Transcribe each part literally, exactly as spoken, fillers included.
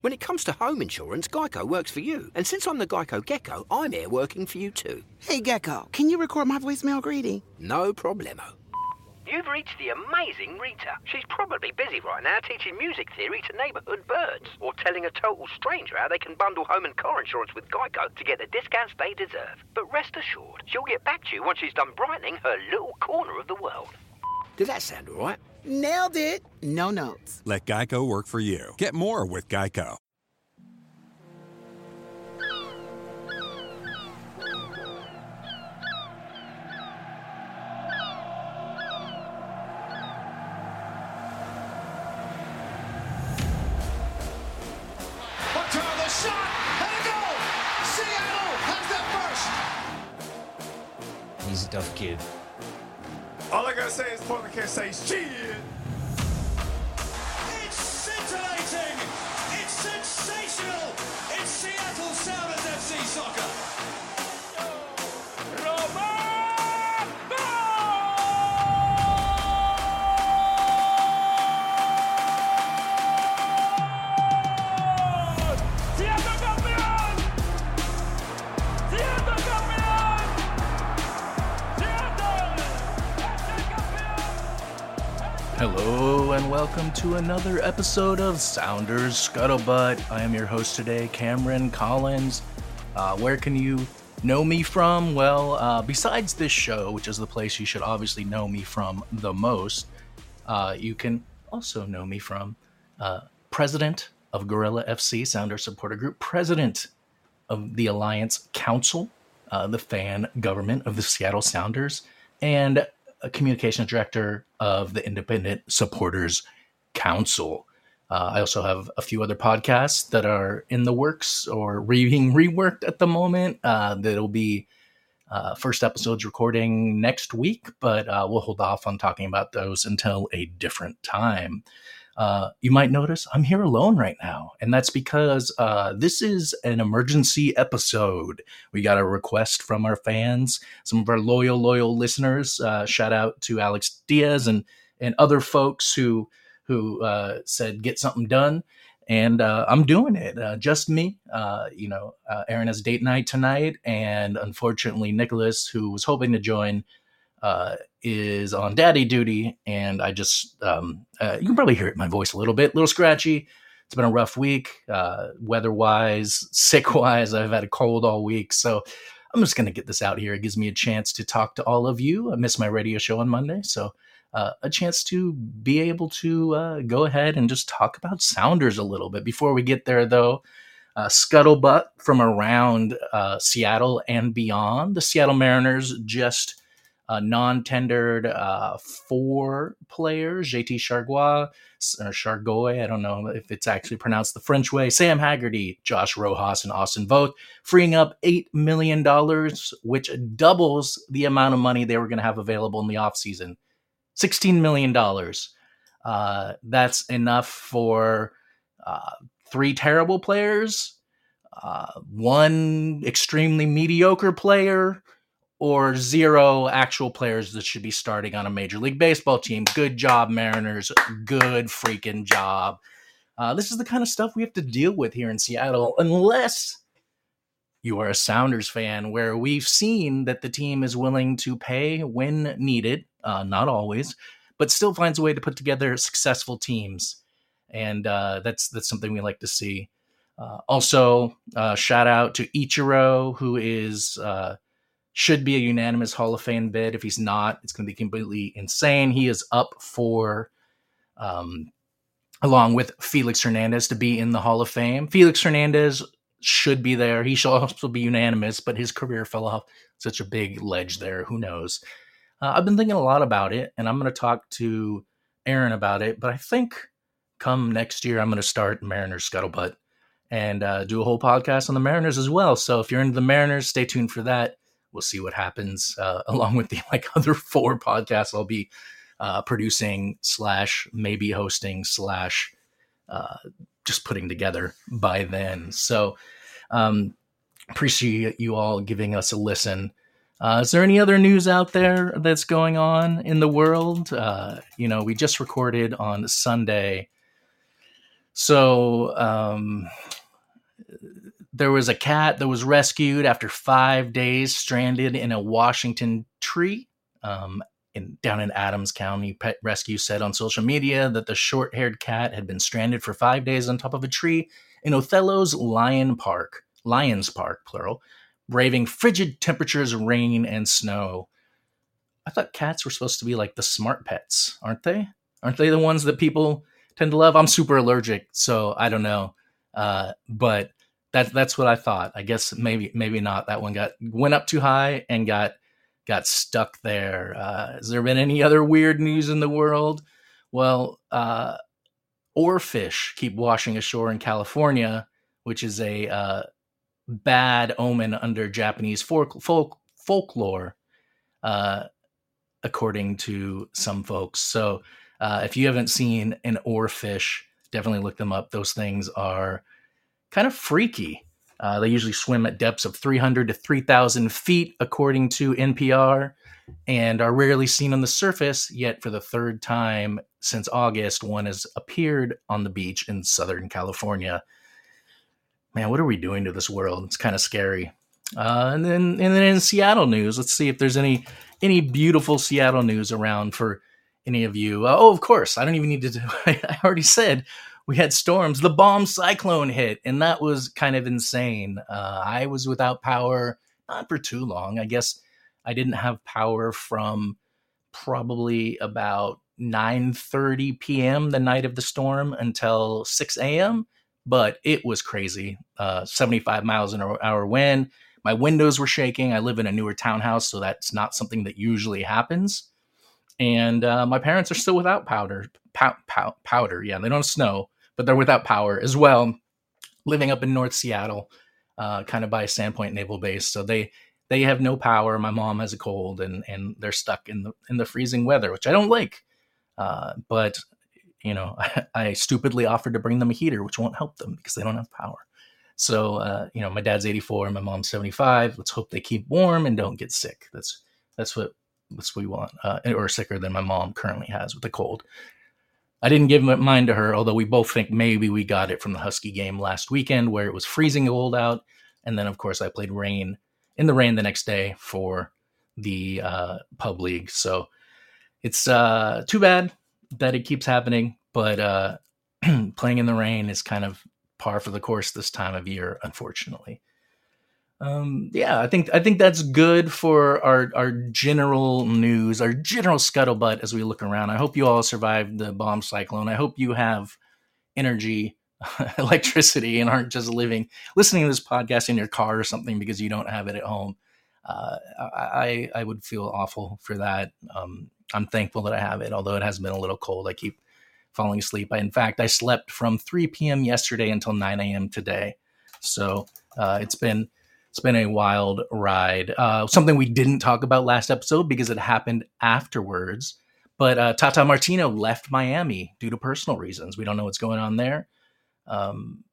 When it comes to home insurance, Geico works for you. And since I'm the Geico Gecko, I'm here working for you too. Hey, Gecko, can you record my voicemail greeting? No problemo. You've reached the amazing Rita. She's probably busy right now teaching music theory to neighbourhood birds, or telling a total stranger how they can bundle home and car insurance with Geico to get the discounts they deserve. But rest assured, she'll get back to you once she's done brightening her little corner of the world. Did that sound all right? Nailed it. No notes. Let Geico work for you. Get more with Geico. He's a tough kid. All I gotta say is Portland can't say shit. It's scintillating. It's sensational. It's Seattle Sounders F C Soccer. Hello and welcome to another episode of Sounders Scuttlebutt. I am your host today, Cameron Collins. Uh, where can you know me from? Well, uh, besides this show, which is the place you should obviously know me from the most, uh, you can also know me from uh, President of Gorilla F C, Sounders Supporter Group, President of the Alliance Council, uh, the fan government of the Seattle Sounders, and a communications director of the Independent Supporters Council. Uh, I also have a few other podcasts that are in the works or being reworked at the moment. Uh, that'll be uh, first episodes recording next week, but uh, we'll hold off on talking about those until a different time. Uh, you might notice I'm here alone right now, and that's because uh, this is an emergency episode. We got a request from our fans, some of our loyal, loyal listeners. Uh, shout out to Alex Diaz and and other folks who who uh, said get something done, and uh, I'm doing it. Uh, just me, uh, you know. Uh, Aaron has date night tonight, and unfortunately, Nicholas, who was hoping to join, Uh, is on daddy duty, and I just, um, uh, you can probably hear it in my voice a little bit, a little scratchy. It's been a rough week, uh, weather-wise, sick-wise. I've had a cold all week, so I'm just going to get this out here. It gives me a chance to talk to all of you. I missed my radio show on Monday, so uh, a chance to be able to uh, go ahead and just talk about Sounders a little bit. Before we get there, though, uh, scuttlebutt from around uh, Seattle and beyond. The Seattle Mariners just Uh, non-tendered uh, four players, J T Chargois, or Chargoy, I don't know if it's actually pronounced the French way, Sam Haggerty, Josh Rojas, and Austin Voth, freeing up eight million dollars, which doubles the amount of money they were going to have available in the offseason. sixteen million dollars. Uh, that's enough for uh, three terrible players, uh, one extremely mediocre player, or zero actual players that should be starting on a Major League Baseball team. Good job, Mariners. Good freaking job. Uh, this is the kind of stuff we have to deal with here in Seattle, unless you are a Sounders fan, where we've seen that the team is willing to pay when needed, uh, not always, but still finds a way to put together successful teams. And uh, that's that's something we like to see. Uh, also, uh, shout out to Ichiro, who is... Uh, should be a unanimous Hall of Fame bid. If he's not, it's going to be completely insane. He is up for, um, along with Felix Hernandez, to be in the Hall of Fame. Felix Hernandez should be there. He should also be unanimous, but his career fell off such a big ledge there. Who knows? Uh, I've been thinking a lot about it, and I'm going to talk to Aaron about it, but I think come next year, I'm going to start Mariners Scuttlebutt and uh, do a whole podcast on the Mariners as well. So if you're into the Mariners, stay tuned for that. We'll see what happens, uh, along with the like other four podcasts I'll be uh, producing slash maybe hosting slash uh, just putting together by then. So um, appreciate you all giving us a listen. Uh, is there any other news out there that's going on in the world? Uh, you know, we just recorded on Sunday So um, there was a cat that was rescued after five days stranded in a Washington tree. Um, in, down in Adams County, Pet Rescue said on social media that the short-haired cat had been stranded for five days on top of a tree in Othello's Lion Park, Lions Park, plural, braving frigid temperatures, rain, and snow. I thought cats were supposed to be like the smart pets, aren't they? Aren't they the ones that people tend to love? I'm super allergic, so I don't know. Uh, but that, that's what I thought. I guess maybe maybe not. That one got went up too high and got got stuck there. Uh, has there been any other weird news in the world? Well, uh, oarfish keep washing ashore in California, which is a uh, bad omen under Japanese folk, folk, folklore, uh, according to some folks. So uh, if you haven't seen an oarfish, definitely look them up. Those things are kind of freaky. Uh, they usually swim at depths of three hundred to three thousand feet, according to N P R, and are rarely seen on the surface, yet for the third time since August, one has appeared on the beach in Southern California. Man, what are we doing to this world? It's kind of scary. Uh, and then and then in Seattle news, let's see if there's any any beautiful Seattle news around for any of you. Uh, oh, of course, I don't even need to do I already said we had storms. The bomb cyclone hit, and that was kind of insane. Uh, I was without power, not for too long. I guess I didn't have power from probably about nine thirty p.m. the night of the storm until six a.m., but it was crazy. Uh, seventy-five miles an hour wind. My windows were shaking. I live in a newer townhouse, so that's not something that usually happens. And uh, my parents are still without powder. Pow, pow, powder, yeah, they don't have snow, but they're without power as well, living up in North Seattle, uh, kind of by Sandpoint Naval Base. So they they have no power. My mom has a cold, and and they're stuck in the in the freezing weather, which I don't like. Uh, but you know, I, I stupidly offered to bring them a heater, which won't help them because they don't have power. So uh, you know, my dad's eighty-four, my mom's seventy-five. Let's hope they keep warm and don't get sick. That's that's what that's what we want, uh, or sicker than my mom currently has with a cold. I didn't give mine to her, although we both think maybe we got it from the Husky game last weekend where it was freezing cold out. And then, of course, I played rain in the rain the next day for the uh, pub league. So it's uh, too bad that it keeps happening, but uh, playing in the rain is kind of par for the course this time of year, unfortunately. Um, yeah, I think I think that's good for our, our general news, our general scuttlebutt as we look around. I hope you all survived the bomb cyclone. I hope you have energy, electricity, and aren't just living, listening to this podcast in your car or something because you don't have it at home. Uh, I I would feel awful for that. Um, I'm thankful that I have it, although it has been a little cold. I keep falling asleep. I, in fact, I slept from three p.m. yesterday until nine a.m. today. So uh, it's been... It's been a wild ride. Uh, something we didn't talk about last episode because it happened afterwards. But uh, Tata Martino left Miami due to personal reasons. We don't know what's going on there. Um,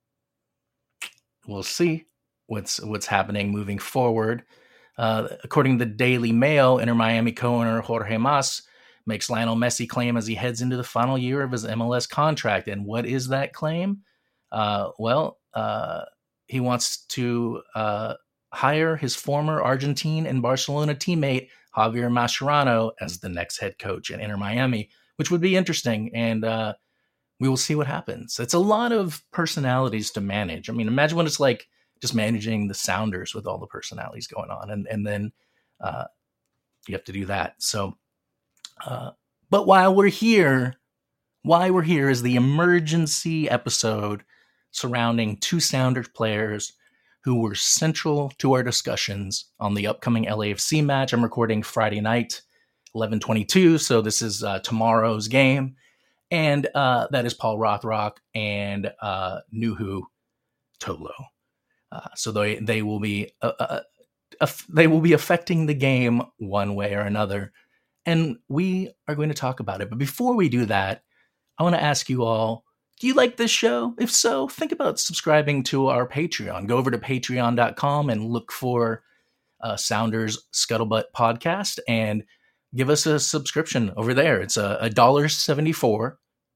we'll see what's what's happening moving forward. Uh, according to the Daily Mail, Inter Miami co-owner Jorge Mas makes Lionel Messi claim as he heads into the final year of his M L S contract. And what is that claim? Uh, well, uh, he wants to... Uh, hire his former Argentine and Barcelona teammate Javier Mascherano as the next head coach at Inter Miami, which would be interesting. And uh, we will see what happens. It's a lot of personalities to manage. I mean, imagine what it's like just managing the Sounders with all the personalities going on. And, and then uh, you have to do that. So, uh, but while we're here, why we're here is the emergency episode surrounding two Sounders players who were central to our discussions on the upcoming L A F C match. I'm recording Friday night, eleven twenty-two, so this is uh, tomorrow's game. And uh, that is Paul Rothrock and uh, Nuhu Tolo. Uh, so they they will be uh, uh, uh, they will be affecting the game one way or another. And we are going to talk about it. But before we do that, I want to ask you all, do you like this show? If so, think about subscribing to our Patreon. Go over to patreon dot com and look for uh, Sounders Scuttlebutt Podcast and give us a subscription over there. It's a one dollar seventy-four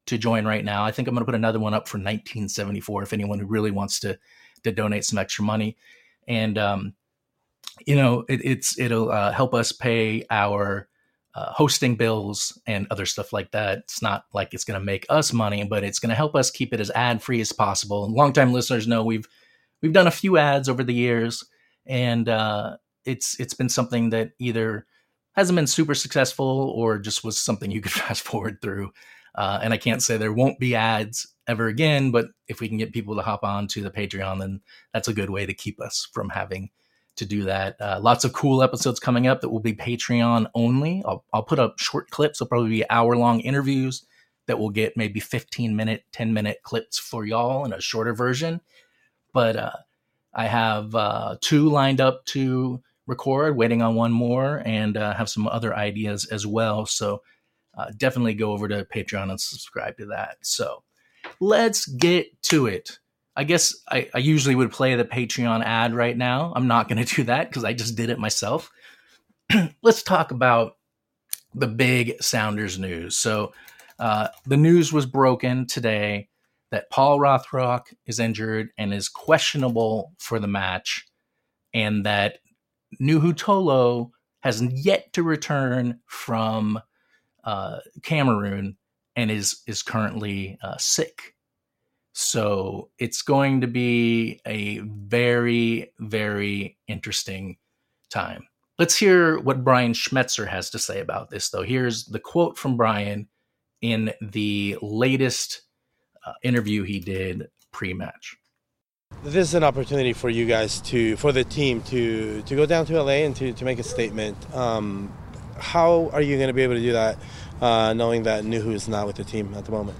to join right now. I think I'm going to put another one up for nineteen seventy-four if anyone who really wants to to donate some extra money. And um, you know, it, it's it'll uh, help us pay our uh, hosting bills and other stuff like that. It's not like it's going to make us money, but it's going to help us keep it as ad free as possible. And longtime listeners know we've we've done a few ads over the years, and uh, it's it's been something that either hasn't been super successful or just was something you could fast forward through. Uh, and I can't say there won't be ads ever again, but if we can get people to hop on to the Patreon, then that's a good way to keep us from having to do that. Uh, lots of cool episodes coming up that will be Patreon only. I'll, I'll put up short clips. They'll probably be hour long interviews that will get maybe fifteen minute, ten minute clips for y'all in a shorter version. But uh, I have uh, two lined up to record, waiting on one more, and uh, have some other ideas as well. So uh, definitely go over to Patreon and subscribe to that. So let's get to it. I guess I, I usually would play the Patreon ad right now. I'm not going to do that because I just did it myself. Let's talk about the big Sounders news. So uh, the news was broken today that Paul Rothrock is injured and is questionable for the match, and that Nuhu Tolo has yet to return from uh, Cameroon and is is currently uh, sick. So it's going to be a very, very interesting time. Let's hear what Brian Schmetzer has to say about this, though. Here's the quote from Brian in the latest uh, interview he did pre-match. This is an opportunity for you guys to, for the team to, to go down to L A and to, to make a statement. Um, how are you going to be able to do that, uh, knowing that Nuhu is not with the team at the moment?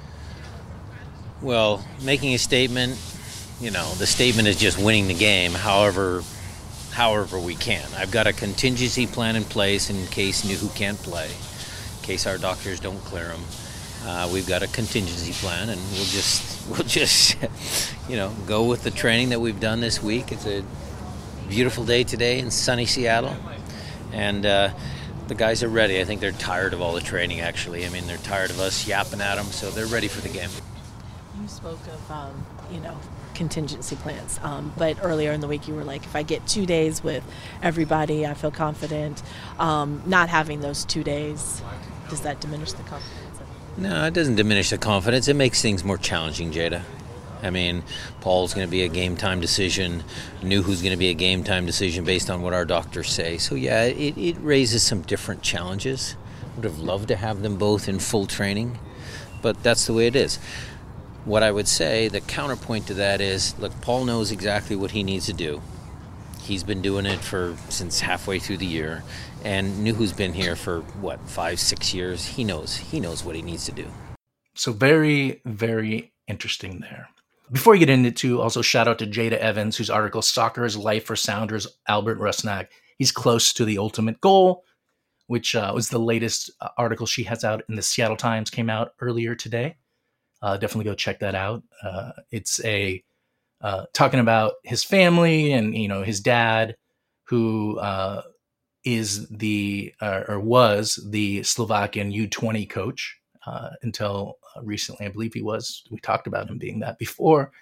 Well, making a statement, you know, the statement is just winning the game. However, however we can. I've got a contingency plan in place in case Nuhu can't play, in case our doctors don't clear him. Uh, we've got a contingency plan, and we'll just we'll just you know go with the training that we've done this week. It's a beautiful day today in sunny Seattle, and uh, the guys are ready. I think they're tired of all the training. Actually, I mean they're tired of us yapping at them, so they're ready for the game. You spoke of um, you know contingency plans, um, but earlier in the week you were like, if I get two days with everybody, I feel confident. Um, not having those two days, does that diminish the confidence? No, it doesn't diminish the confidence. It makes things more challenging, Jada. I mean, Paul's going to be a game-time decision. Nuhu's going to be a game-time decision based on what our doctors say. So, yeah, it, it raises some different challenges. Would have loved to have them both in full training, but that's the way it is. What I would say, the counterpoint to that is, look, Paul knows exactly what he needs to do. He's been doing it for since halfway through the year, and Nuhu's been here for what five, six years. He knows. He knows what he needs to do. So very, very interesting there. Before we get into, also shout out to Jada Evans, whose article "Soccer is Life for Sounders Albert Rusnak." He's close to the ultimate goal, which uh, was the latest uh, article she has out in the Seattle Times. Came out earlier today. Uh, definitely go check that out. Uh, it's a Uh, talking about his family and, you know, his dad, who uh, is the, uh, or was the Slovakian U twenty coach uh, until uh, recently. I believe he was. We talked about him being that before.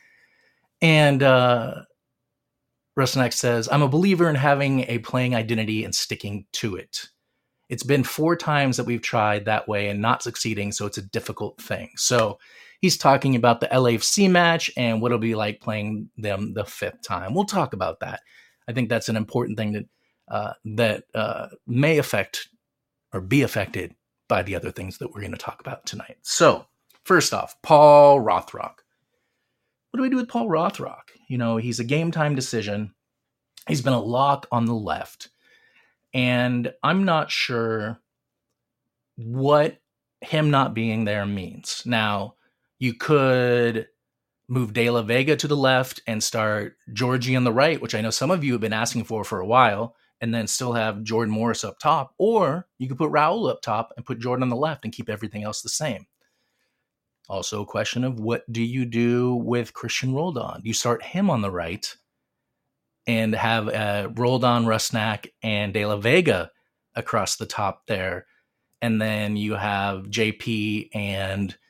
And uh, Rusnak says, I'm a believer in having a playing identity and sticking to it. It's been four times that we've tried that way and not succeeding, so it's a difficult thing. So he's talking about the L A F C match and what it'll be like playing them the fifth time. We'll talk about that. I think that's an important thing that uh, that uh, may affect or be affected by the other things that we're going to talk about tonight. So, first off, Paul Rothrock. What do we do with Paul Rothrock? You know, he's a game time decision. He's been a lock on the left. And I'm not sure what him not being there means. Now, you could move De La Vega to the left and start Georgie on the right, which I know some of you have been asking for for a while, and then still have Jordan Morris up top. Or you could put Raul up top and put Jordan on the left and keep everything else the same. Also a question of what do you do with Christian Roldan? Do you start him on the right and have uh, Roldan, Rusnak, and De La Vega across the top there? And then you have J P and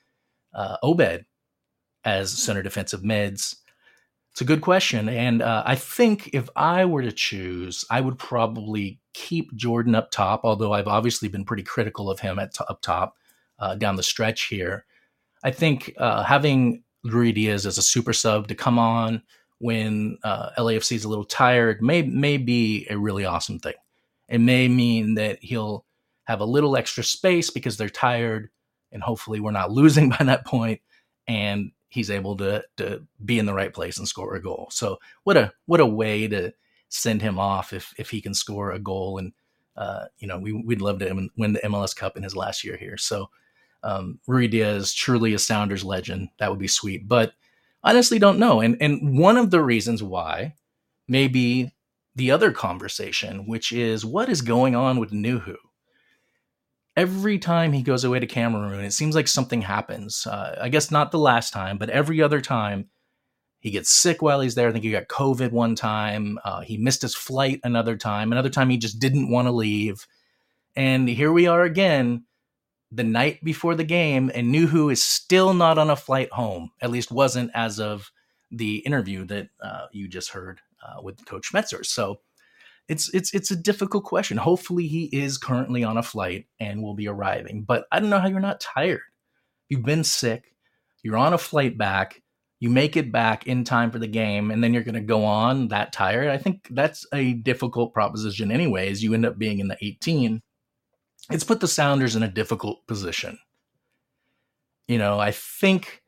uh, Obed as center defensive mids? It's a good question. And uh, I think if I were to choose, I would probably keep Jordan up top, although I've obviously been pretty critical of him at t- up top uh, down the stretch here. I think uh, having Ruidíaz as a super sub to come on when uh, L A F C is a little tired may, may be a really awesome thing. It may mean that he'll have a little extra space because they're tired, and hopefully we're not losing by that point, and he's able to to be in the right place and score a goal. So what a what a way to send him off if if he can score a goal. And uh, you know, we we'd love to win the M L S Cup in his last year here. So um, Ruidíaz, truly a Sounders legend. That would be sweet. But honestly, don't know. And and one of the reasons why may be the other conversation, which is what is going on with Nuhu. Every time he goes away to Cameroon, it seems like something happens. Uh, I guess not the last time, but every other time he gets sick while he's there. I think he got COVID one time. Uh, he missed his flight another time. Another time he just didn't want to leave. And here we are again, the night before the game, and Nuhu is still not on a flight home. At least wasn't as of the interview that uh, you just heard uh, with Coach Metzer. So It's it's it's a difficult question. Hopefully he is currently on a flight and will be arriving. But I don't know how you're not tired. You've been sick. You're on a flight back. You make it back in time for the game, and then you're going to go on that tired. I think that's a difficult proposition anyways. You end up being in the eighteen. It's put the Sounders in a difficult position. You know, I think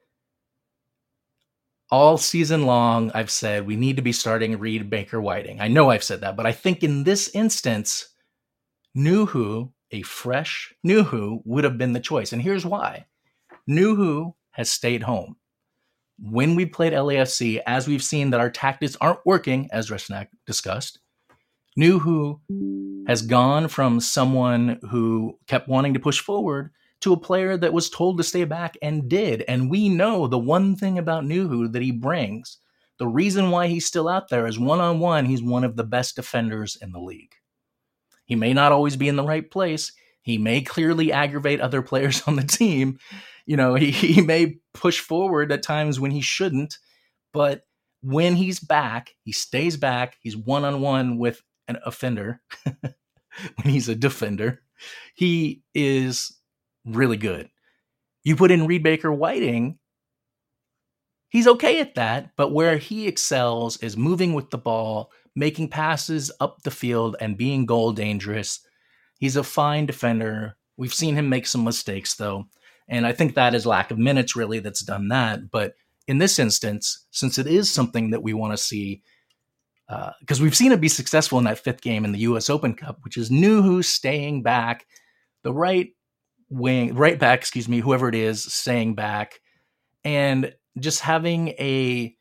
all season long, I've said we need to be starting Reed Baker Whiting. I know I've said that, but I think in this instance, Nuhu, a fresh Nuhu, would have been the choice. And here's why. Nuhu has stayed home. When we played L A F C, as we've seen that our tactics aren't working, as Rusnak discussed, Nuhu has gone from someone who kept wanting to push forward to a player that was told to stay back and did. And we know the one thing about Nuhu that he brings, the reason why he's still out there is one-on-one, he's one of the best defenders in the league. He may not always be in the right place. He may clearly aggravate other players on the team. You know, he, he may push forward at times when he shouldn't, but when he's back, he stays back. He's one-on-one with an offender. When he's a defender, he is really good. You put in Reed Baker Whiting, he's okay at that, but where he excels is moving with the ball, making passes up the field, and being goal dangerous. He's a fine defender. We've seen him make some mistakes, though, and I think that is lack of minutes, really, that's done that. But in this instance, since it is something that we want to see, because uh, we've seen it be successful in that fifth game in the U S Open Cup, which is Nuhu staying back, the right wing, right back, excuse me, whoever it is, staying back, and just having a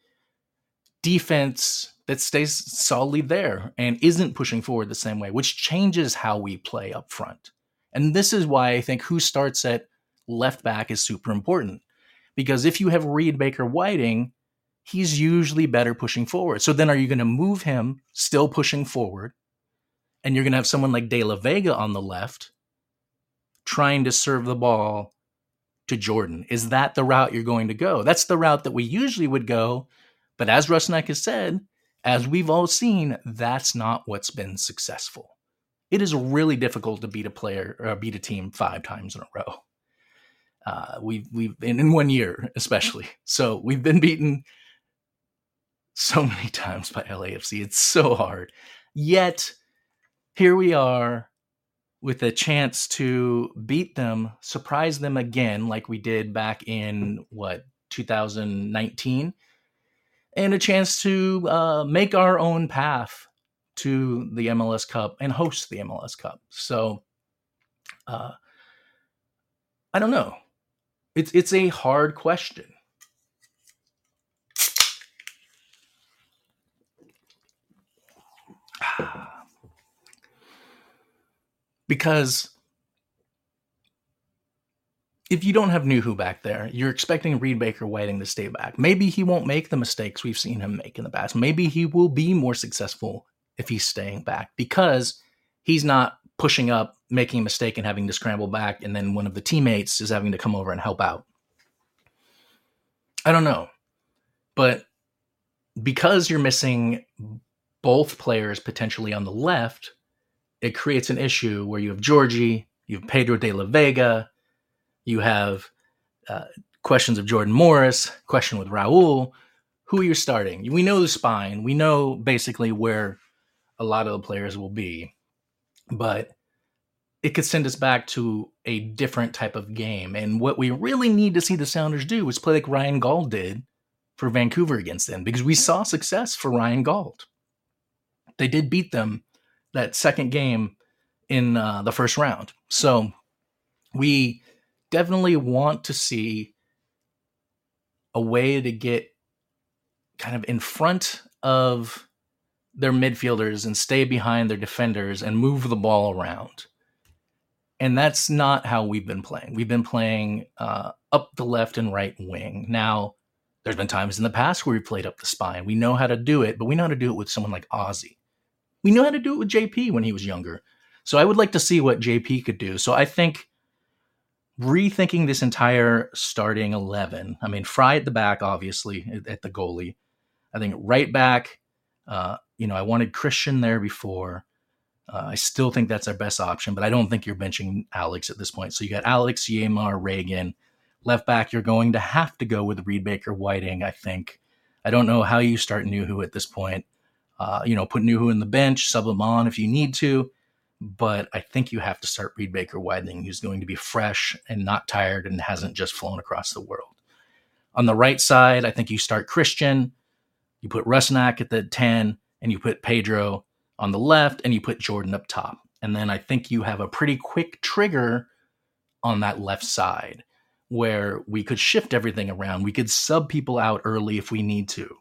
defense that stays solidly there and isn't pushing forward the same way, which changes how we play up front. And this is why I think who starts at left back is super important, because if you have Reed Baker Whiting, he's usually better pushing forward. So then are you going to move him still pushing forward, and you're going to have someone like De La Vega on the left trying to serve the ball to Jordan? Is that the route you're going to go? That's the route that we usually would go. But as Rusnak has said, as we've all seen, that's not what's been successful. It is really difficult to beat a player or beat a team five times in a row. Uh, we've, we've been in one year, especially. So we've been beaten so many times by L A F C. It's so hard. Yet here we are, with a chance to beat them, surprise them again, like we did back in, what, two thousand nineteen, and a chance to uh, make our own path to the M L S Cup and host the M L S Cup. So, uh, I don't know. It's it's a hard question. Because if you don't have Nuhu back there, you're expecting Reed Baker Whiting to stay back. Maybe he won't make the mistakes we've seen him make in the past. Maybe he will be more successful if he's staying back, because he's not pushing up, making a mistake and having to scramble back, and then one of the teammates is having to come over and help out. I don't know. But because you're missing both players potentially on the left, it creates an issue where you have Georgie, you have Pedro de la Vega, you have uh, questions of Jordan Morris, question with Raul. Who are you starting? We know the spine. We know basically where a lot of the players will be. But it could send us back to a different type of game. And what we really need to see the Sounders do is play like Ryan Gauld did for Vancouver against them, because we saw success for Ryan Gauld. They did beat them that second game in uh, the first round. So we definitely want to see a way to get kind of in front of their midfielders and stay behind their defenders and move the ball around. And that's not how we've been playing. We've been playing uh, up the left and right wing. Now, there's been times in the past where we played up the spine. We know how to do it, but we know how to do it with someone like Ozzy. We know how to do it with J P when he was younger. So I would like to see what J P could do. So I think rethinking this entire starting eleven, I mean, Fry at the back, obviously, at, at the goalie. I think right back, uh, you know, I wanted Christian there before. Uh, I still think that's our best option, but I don't think you're benching Alex at this point. So you got Alex, Yamar, Reagan. Left back, you're going to have to go with Reed Baker Whiting, I think. I don't know how you start Nuhu at this point. Uh, you know, put Nuhu in the bench, sub him on if you need to. But I think you have to start Reed Baker Whiting, who's going to be fresh and not tired and hasn't just flown across the world. On the right side, I think you start Christian. You put Rusnak at the ten, and you put Pedro on the left, and you put Jordan up top. And then I think you have a pretty quick trigger on that left side where we could shift everything around. We could sub people out early if we need to.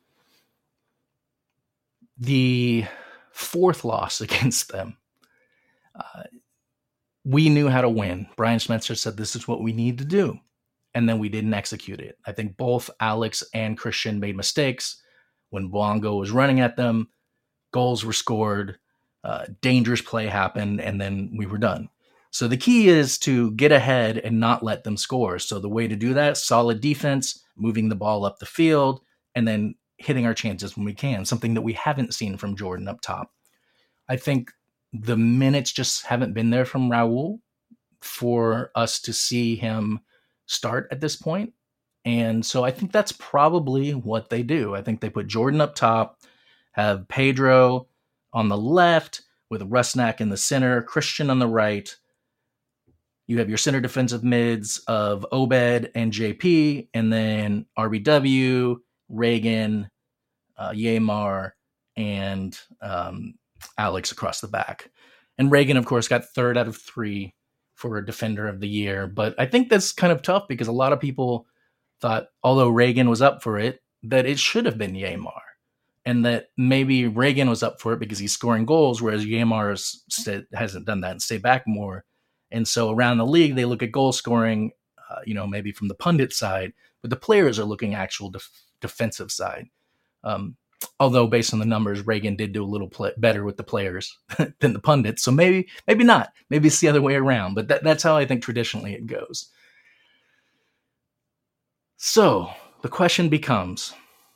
The fourth loss against them, uh, we knew how to win. Brian Schmetzer said this is what we need to do, and then we didn't execute it. I think both Alex and Christian made mistakes. When Bongo was running at them, goals were scored, uh, dangerous play happened, and then we were done. So the key is to get ahead and not let them score. So the way to do that, solid defense, moving the ball up the field, and then hitting our chances when we can, something that we haven't seen from Jordan up top. I think the minutes just haven't been there from Raul for us to see him start at this point. And so I think that's probably what they do. I think they put Jordan up top, have Pedro on the left with Rusnak in the center, Christian on the right. You have your center defensive mids of Obed and J P, and then R B W, Reagan, uh, Yamar, and um, Alex across the back. And Reagan, of course, got third out of three for Defender of the Year. But I think that's kind of tough because a lot of people thought, although Reagan was up for it, that it should have been Yamar. And that maybe Reagan was up for it because he's scoring goals, whereas Yamar has, hasn't done that and stayed back more. And so around the league, they look at goal scoring, uh, you know, maybe from the pundit side, but the players are looking actual def- defensive side. Um, although based on the numbers, Reagan did do a little play- better with the players than the pundits. So maybe, maybe not. Maybe it's the other way around. But that, that's how I think traditionally it goes. So the question becomes,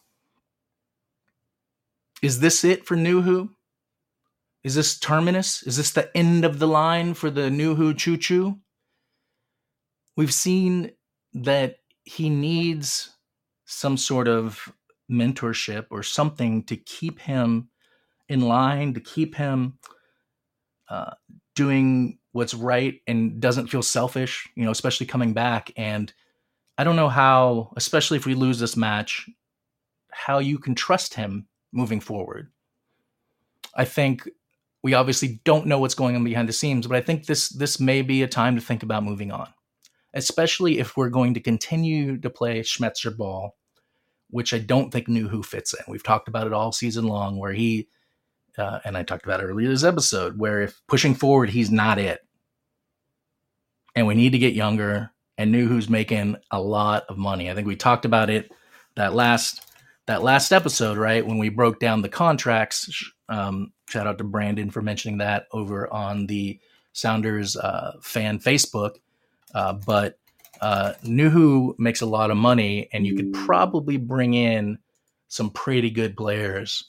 is this it for Nuhu? Is this terminus? Is this the end of the line for the Nuhu choo-choo? We've seen that he needs some sort of mentorship or something to keep him in line, to keep him uh, doing what's right and doesn't feel selfish, you know, especially coming back. And I don't know how, especially if we lose this match, how you can trust him moving forward. I think we obviously don't know what's going on behind the scenes, but I think this this may be a time to think about moving on, especially if we're going to continue to play Schmetzer ball, which I don't think Nuhu fits in. We've talked about it all season long, where he, uh, and I talked about it earlier this episode, where if pushing forward, he's not it. And we need to get younger, and Nuhu's making a lot of money. I think we talked about it that last that last episode, right, when we broke down the contracts. Um, shout out to Brandon for mentioning that over on the Sounders uh, fan Facebook. Uh, but Uh, Nuhu makes a lot of money, and you could probably bring in some pretty good players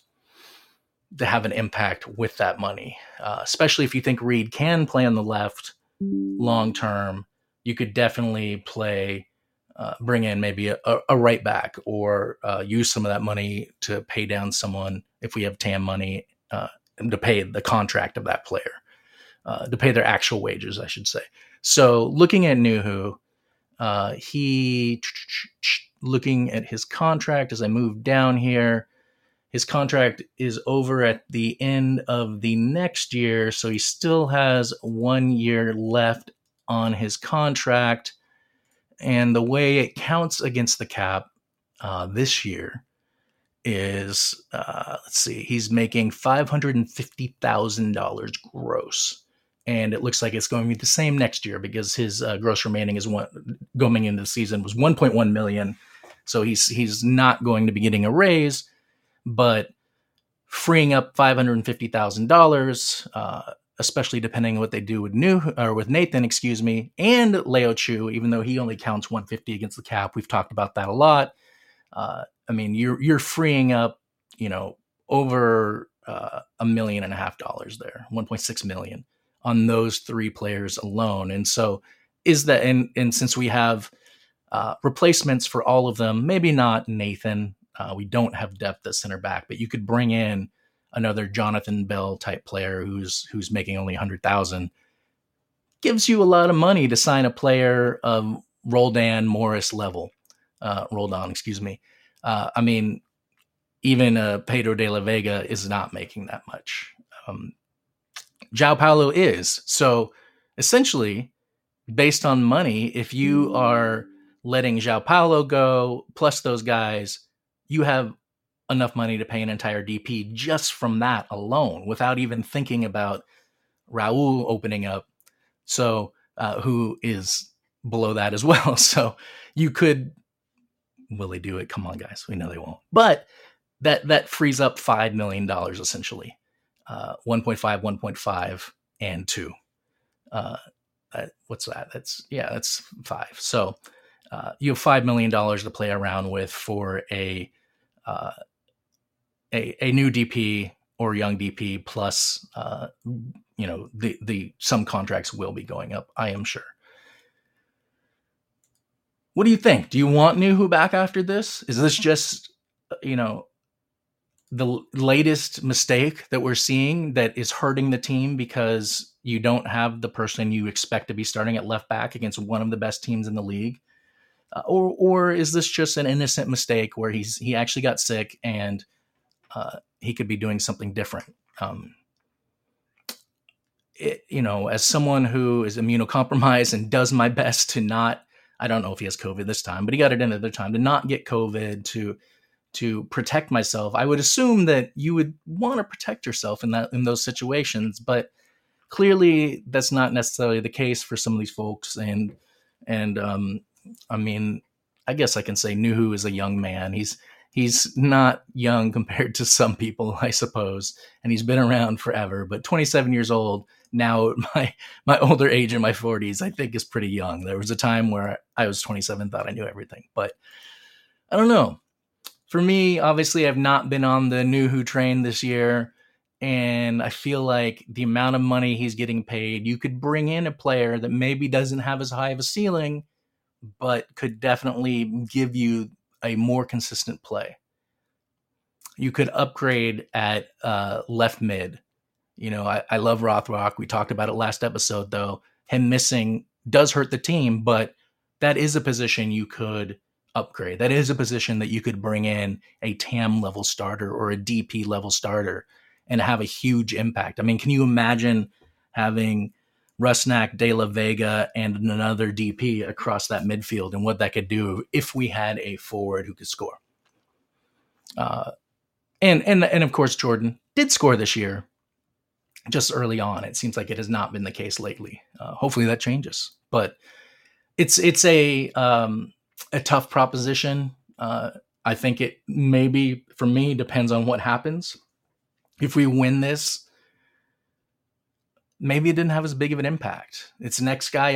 to have an impact with that money, uh, especially if you think Reed can play on the left long term. You could definitely play, uh, bring in maybe a, a right back, or uh, use some of that money to pay down someone if we have T A M money, uh, to pay the contract of that player, uh, to pay their actual wages, I should say. So looking at Nuhu, uh, he looking at his contract as I move down here. His contract is over at the end of the next year, so he still has one year left on his contract. And the way it counts against the cap uh, this year is, uh, let's see, he's making five hundred fifty thousand dollars gross. And it looks like it's going to be the same next year, because his uh, gross remaining is one, going into the season was one point one million. So he's he's not going to be getting a raise, but freeing up five hundred fifty thousand dollars, uh, especially depending on what they do with new or with Nathan, excuse me, and Leo Chu, even though he only counts one hundred fifty against the cap. We've talked about that a lot. Uh, I mean, you're you're freeing up, you know, over uh, a million and a half dollars there, one point six million on those three players alone. And so, is that and and since we have uh, replacements for all of them, maybe not Nathan. Uh, we don't have depth at center back, but you could bring in another Jonathan Bell type player who's who's making only one hundred thousand. Gives you a lot of money to sign a player of Roldan Morris level. Uh, Roldan, excuse me. Uh, I mean, even uh, Pedro de la Vega is not making that much. Um, João Paulo is. So essentially, based on money, if you are letting João Paulo go, plus those guys, you have enough money to pay an entire D P just from that alone, without even thinking about Raul opening up. So, uh, who is below that as well. So you could, will they do it? Come on, guys. We know they won't. But that, that frees up five million dollars essentially. Uh, one point five, one point five, and two. Uh, uh, what's that? That's, yeah, that's five. So uh, you have five million dollars to play around with for a, uh, a, a new D P or young D P, plus, uh, you know, the, the, some contracts will be going up, I am sure. What do you think? Do you want Nuhu back after this? Is this just, you know, the latest mistake that we're seeing that is hurting the team because you don't have the person you expect to be starting at left back against one of the best teams in the league? Uh, or or is this just an innocent mistake where he's he actually got sick and uh, he could be doing something different? Um, it, you know, as someone who is immunocompromised and does my best to not, I don't know if he has COVID this time, but he got it another time, to not get COVID, to to protect myself, I would assume that you would want to protect yourself in that in those situations. But clearly, that's not necessarily the case for some of these folks. And and um, I mean, I guess I can say Nuhu is a young man. He's he's not young compared to some people, I suppose, and he's been around forever. But twenty-seven years old now, at my my older age in my forties, I think is pretty young. There was a time where I was twenty-seven, thought I knew everything, but I don't know. For me, obviously, I've not been on the Nuhu train this year, and I feel like the amount of money he's getting paid, you could bring in a player that maybe doesn't have as high of a ceiling, but could definitely give you a more consistent play. You could upgrade at uh, left mid. You know, I, I love Rothrock. We talked about it last episode, though. Him missing does hurt the team, but that is a position you could upgrade. That is a position that you could bring in a T A M level starter or a D P level starter and have a huge impact. I mean, can you imagine having Rusnak, De La Vega, and another D P across that midfield and what that could do if we had a forward who could score? Uh, and, and, and of course, Jordan did score this year, just early on. It seems like it has not been the case lately. Uh, hopefully that changes, but it's, it's a, um, a tough proposition. Uh, I think it maybe, for me, depends on what happens. If we win this, maybe it didn't have as big of an impact. It's next guy up.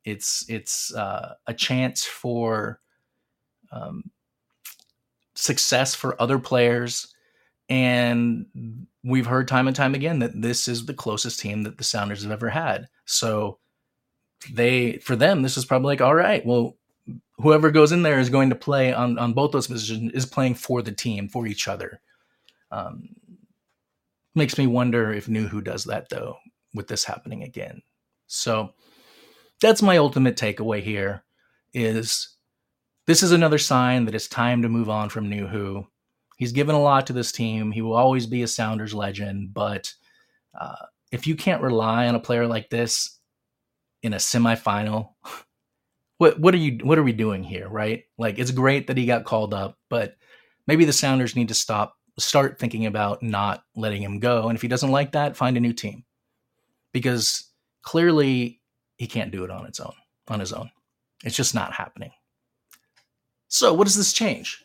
It's it's uh, a chance for um, success for other players. And we've heard time and time again that this is the closest team that the Sounders have ever had. So they, for them, this is probably like, all right, well, whoever goes in there is going to play on, on both those positions, is playing for the team, for each other. Um, makes me wonder if Nuhu does that, though, with this happening again. So that's my ultimate takeaway here, is this is another sign that it's time to move on from Nuhu. He's given a lot to this team. He will always be a Sounders legend, but uh, if you can't rely on a player like this in a semifinal, what what are you what are we doing here, right? Like, it's great that he got called up, but maybe the Sounders need to stop start thinking about not letting him go. And if he doesn't like that, find a new team, because clearly he can't do it on its own, on his own. It's just not happening. So what does this change?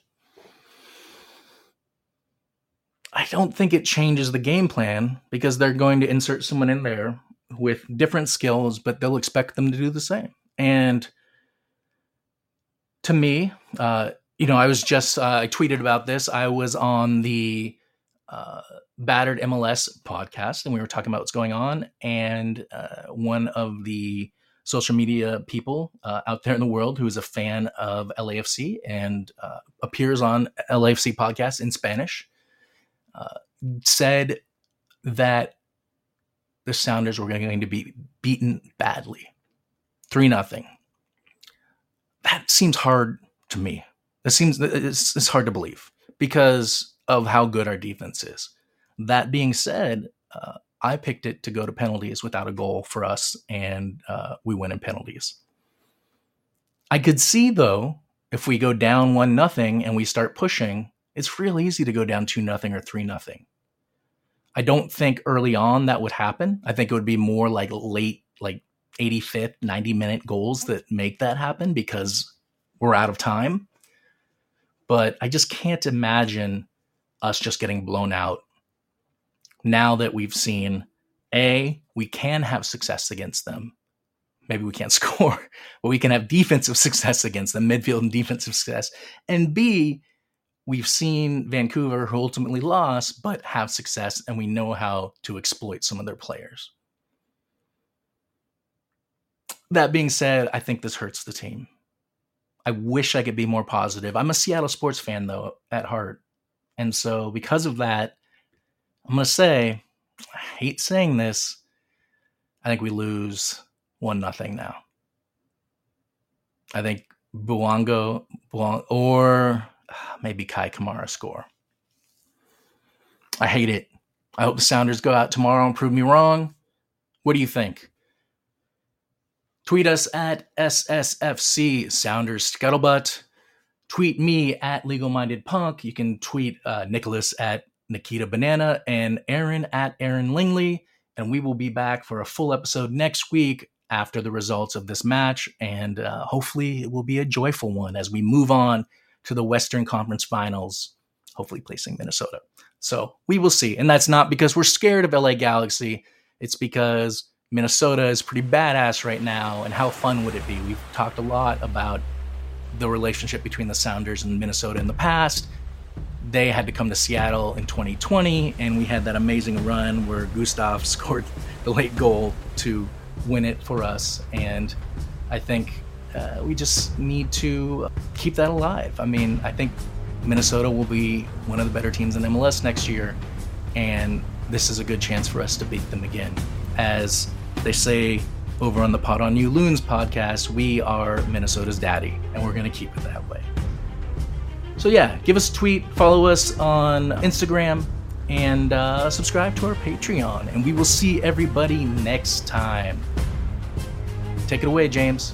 I don't think it changes the game plan, because they're going to insert someone in there with different skills, but they'll expect them to do the same. And to me, uh, you know, I was just, uh, I tweeted about this. I was on the uh, Battered M L S podcast, and we were talking about what's going on. And uh, one of the social media people uh, out there in the world who is a fan of L A F C and uh, appears on L A F C podcasts in Spanish, uh, said that the Sounders were going to be beaten badly, three nothing. That seems hard to me. It seems it's, it's hard to believe because of how good our defense is. That being said, uh, I picked it to go to penalties without a goal for us, and uh, we win in penalties. I could see, though, if we go down one nothing and we start pushing, it's real easy to go down two nothing or three nothing. I don't think early on that would happen. I think it would be more like late, like eighty-fifth, ninety minute goals that make that happen because we're out of time. But I just can't imagine us just getting blown out now that we've seen, A, we can have success against them. Maybe we can't score, but we can have defensive success against them, midfield and defensive success. And B, we've seen Vancouver, who ultimately lost, but have success, and we know how to exploit some of their players. That being said, I think this hurts the team. I wish I could be more positive. I'm a Seattle sports fan, though, at heart. And so because of that, I'm going to say, I hate saying this, I think we lose one nothing now. I think Buongo, Buong, or maybe Kai Kamara score. I hate it. I hope the Sounders go out tomorrow and prove me wrong. What do you think? Tweet us at S S F C Sounders Scuttlebutt. Tweet me at Legal Minded Punk. You can tweet uh, Nicholas at Nikita Banana and Aaron at Aaron Lingley. And we will be back for a full episode next week after the results of this match. And uh, hopefully it will be a joyful one as we move on to the Western Conference Finals, hopefully placing Minnesota. So we will see. And that's not because we're scared of L A Galaxy. It's because Minnesota is pretty badass right now, and how fun would it be? We've talked a lot about the relationship between the Sounders and Minnesota in the past. They had to come to Seattle in twenty twenty, and we had that amazing run where Gustav scored the late goal to win it for us. And I think uh, we just need to keep that alive. I mean, I think Minnesota will be one of the better teams in M L S next year, and this is a good chance for us to beat them again. As they say over on the Pod on You Loons podcast, we are Minnesota's daddy, and we're going to keep it that way. So yeah, give us a tweet, follow us on Instagram, and uh, subscribe to our Patreon, and we will see everybody next time. Take it away, James.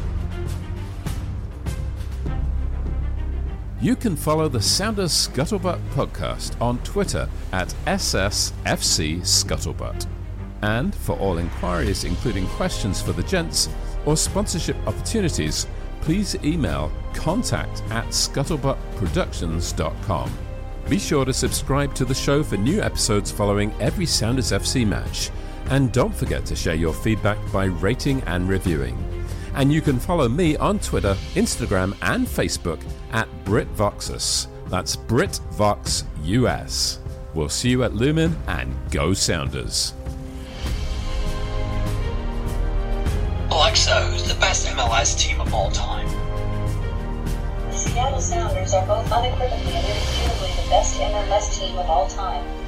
You can follow the Sounders Scuttlebutt podcast on Twitter at S S F C Scuttlebutt. And for all inquiries, including questions for the gents or sponsorship opportunities, please email contact at scuttlebutt productions dot com. Be sure to subscribe to the show for new episodes following every Sounders F C match. And don't forget to share your feedback by rating and reviewing. And you can follow me on Twitter, Instagram, and Facebook at BritVoxus. That's BritVoxUS. We'll see you at Lumen, and go Sounders. Alexa, who's the best M L S team of all time? The Seattle Sounders are both unequivocally and irrefutably the best M L S team of all time.